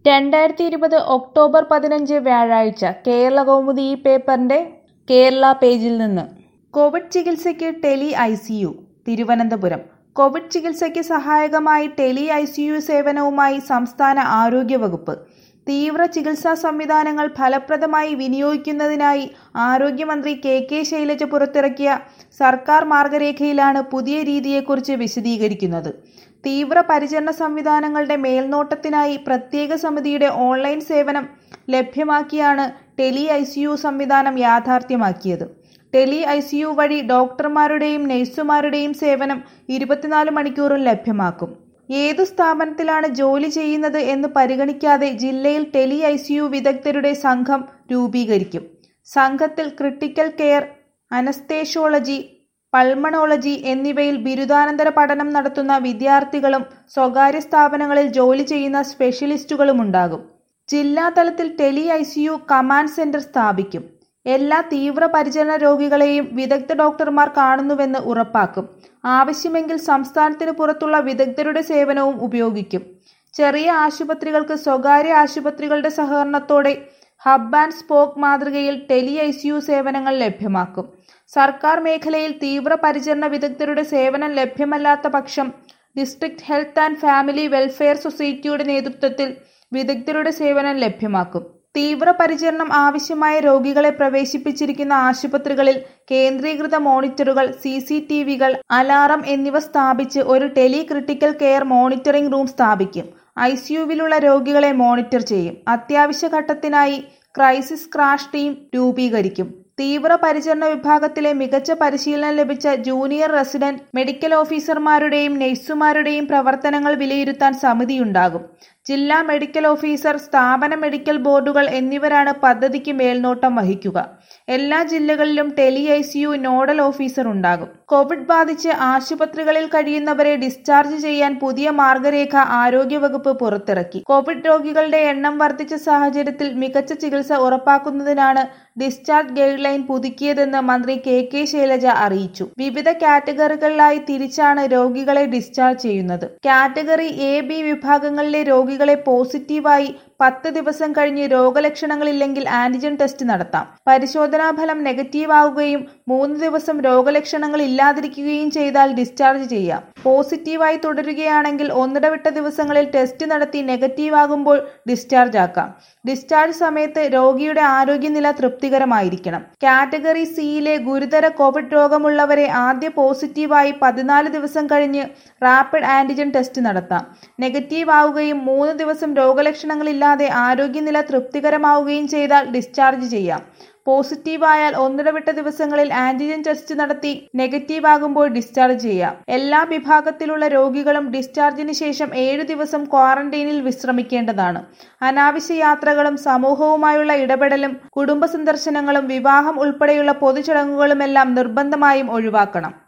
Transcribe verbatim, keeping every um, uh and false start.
രണ്ടായിരത്തി ഇരുപത് ഒക്ടോബർ പതിനഞ്ച് വ്യാഴാഴ്ച കേരളകൗമുദി ഈ പേപ്പറിന്റെ കേരള പേജിൽ നിന്ന് കോവിഡ് ചികിത്സയ്ക്ക് tele I C U Thiruvananthapuram. COVID ചികിത്സയ്ക്ക് സഹായകമായി ടെലി ഐ സി യു സേവനവുമായി സംസ്ഥാന ആരോഗ്യവകുപ്പ്. തീവ്ര ചികിത്സാ സംവിധാനങ്ങൾ ഫലപ്രദമായി വിനിയോഗിക്കുന്നതിനായി ആരോഗ്യമന്ത്രി കെ കെ ശൈലജ പുറത്തിറക്കിയ സർക്കാർ മാർഗരേഖയിലാണ് പുതിയ രീതിയെക്കുറിച്ച് വിശദീകരിക്കുന്നത്. തീവ്ര പരിചരണ സംവിധാനങ്ങളുടെ മേൽനോട്ടത്തിനായി പ്രത്യേക സമിതിയുടെ ഓൺലൈൻ സേവനം ലഭ്യമാക്കിയാണ് ടെലി ഐ സി യു സംവിധാനം യാഥാർത്ഥ്യമാക്കിയത്. ടെലി ഐ സി യു വഴി ഡോക്ടർമാരുടെയും നഴ്സുമാരുടെയും സേവനം ഇരുപത്തിനാല് മണിക്കൂറും ലഭ്യമാക്കും. ഏതു സ്ഥാപനത്തിലാണ് ജോലി ചെയ്യുന്നത് എന്ന് പരിഗണിക്കാതെ ജില്ലയിൽ ടെലി ഐ സി യു വിദഗ്ധരുടെ സംഘം രൂപീകരിക്കും. സംഘത്തിൽ ക്രിട്ടിക്കൽ കെയർ, അനസ്തേഷ്യോളജി, പൾമണോളജി എന്നിവയിൽ ബിരുദാനന്തര പഠനം നടത്തുന്ന വിദ്യാർത്ഥികളും സ്വകാര്യ സ്ഥാപനങ്ങളിൽ ജോലി ചെയ്യുന്ന സ്പെഷ്യലിസ്റ്റുകളുമുണ്ടാകും. ജില്ലാതലത്തിൽ tele I C U command centre സ്ഥാപിക്കും. എല്ലാ തീവ്ര പരിചരണ രോഗികളെയും വിദഗ്ധ ഡോക്ടർമാർ കാണുന്നുവെന്ന് ഉറപ്പാക്കും. ആവശ്യമെങ്കിൽ സംസ്ഥാനത്തിന് പുറത്തുള്ള വിദഗ്ധരുടെ സേവനവും ഉപയോഗിക്കും. ചെറിയ ആശുപത്രികൾക്ക് സ്വകാര്യ ആശുപത്രികളുടെ സഹകരണത്തോടെ ഹബ് ആൻഡ് സ്പോക്ക് മാതൃകയിൽ ടെലി ഐ സി യു സേവനങ്ങൾ ലഭ്യമാക്കും. സർക്കാർ മേഖലയിൽ തീവ്ര പരിചരണ വിദഗ്ധരുടെ സേവനം ലഭ്യമല്ലാത്ത പക്ഷം district health and family welfare സൊസൈറ്റിയുടെ നേതൃത്വത്തിൽ വിദഗ്ധരുടെ സേവനം ലഭ്യമാക്കും. തീവ്ര പരിചരണം ആവശ്യമായ രോഗികളെ പ്രവേശിപ്പിച്ചിരിക്കുന്ന ആശുപത്രികളിൽ കേന്ദ്രീകൃത മോണിറ്ററുകൾ, സി സി ടി വികൾ, അലാറം എന്നിവ സ്ഥാപിച്ച് ഒരു tele critical care monitoring room സ്ഥാപിക്കും. ഐ സി യുവിലുള്ള രോഗികളെ മോണിറ്റർ ചെയ്യും. അത്യാവശ്യ ഘട്ടത്തിനായി ക്രൈസിസ് ക്രാഷ് ടീം രൂപീകരിക്കും. തീവ്ര പരിചരണ വിഭാഗത്തിലെ മികച്ച പരിശീലനം ലഭിച്ച ജൂനിയർ റെസിഡന്റ് മെഡിക്കൽ ഓഫീസർമാരുടെയും നഴ്സുമാരുടെയും പ്രവർത്തനങ്ങൾ വിലയിരുത്താൻ സമിതിയുണ്ടാകും. ജില്ലാ മെഡിക്കൽ ഓഫീസർ, സ്ഥാപന മെഡിക്കൽ ബോർഡുകൾ എന്നിവരാണ് പദ്ധതിക്ക് മേൽനോട്ടം വഹിക്കുക. എല്ലാ ജില്ലകളിലും tele I C U nodal officer ഉണ്ടാകും. കോവിഡ് ബാധിച്ച് ആശുപത്രികളിൽ കഴിയുന്നവരെ ഡിസ്ചാർജ് ചെയ്യാൻ പുതിയ മാർഗരേഖ ആരോഗ്യവകുപ്പ് പുറത്തിറക്കി. കോവിഡ് രോഗികളുടെ എണ്ണം വർദ്ധിച്ച സാഹചര്യത്തിൽ മികച്ച ചികിത്സ ഉറപ്പാക്കുന്നതിനാണ് ഡിസ്ചാർജ് ഗൈഡ് ലൈൻ പുതുക്കിയതെന്ന് മന്ത്രി കെ കെ ശൈലജ അറിയിച്ചു. വിവിധ കാറ്റഗറികളിലായി തിരിച്ചാണ് രോഗികളെ ഡിസ്ചാർജ് ചെയ്യുന്നത്. കാറ്റഗറി എ, ബി വിഭാഗങ്ങളിലെ രോഗികളെ പോസിറ്റീവായി പത്ത് ദിവസം കഴിഞ്ഞ് രോഗലക്ഷണങ്ങളില്ലെങ്കിൽ ആന്റിജൻ ടെസ്റ്റ് നടത്താം. പരിശോധനാഫലം നെഗറ്റീവ് ആവുകയും മൂന്ന് ദിവസം രോഗലക്ഷണങ്ങൾ ഇല്ലാതിരിക്കുകയും ചെയ്താൽ ഡിസ്ചാർജ് ചെയ്യാം. പോസിറ്റീവായി തുടരുകയാണെങ്കിൽ ഒന്നിടവിട്ട ദിവസങ്ങളിൽ ടെസ്റ്റ് നടത്തി നെഗറ്റീവ് ആകുമ്പോൾ ഡിസ്ചാർജ് ആക്കാം. ഡിസ്ചാർജ് സമയത്ത് രോഗിയുടെ ആരോഗ്യനില തൃപ്തികരമായിരിക്കണം. കാറ്റഗറി സിയിലെ ഗുരുതര കോവിഡ് രോഗമുള്ളവരെ ആദ്യ പോസിറ്റീവായി പതിനാല് ദിവസം കഴിഞ്ഞ് റാപ്പിഡ് ആന്റിജൻ ടെസ്റ്റ് നടത്താം. നെഗറ്റീവ് ആവുകയും മൂന്ന് ദിവസം രോഗലക്ഷണങ്ങളില്ലാതെ ആരോഗ്യനില തൃപ്തികരമാവുകയും ചെയ്താൽ ഡിസ്ചാർജ് ചെയ്യാം. പോസിറ്റീവായാൽ ഒന്നിടവിട്ട ദിവസങ്ങളിൽ ആന്റിജൻ ടെസ്റ്റ് നടത്തി നെഗറ്റീവ് ആകുമ്പോൾ ഡിസ്ചാർജ് ചെയ്യാം. എല്ലാ വിഭാഗത്തിലുള്ള രോഗികളും ഡിസ്ചാർജിന് ശേഷം ഏഴു ദിവസം ക്വാറന്റൈനിൽ വിശ്രമിക്കേണ്ടതാണ്. അനാവശ്യ യാത്രകളും സമൂഹവുമായുള്ള ഇടപെടലും കുടുംബ സന്ദർശനങ്ങളും വിവാഹം ഉൾപ്പെടെയുള്ള പൊതുചടങ്ങുകളുമെല്ലാം നിർബന്ധമായും ഒഴിവാക്കണം.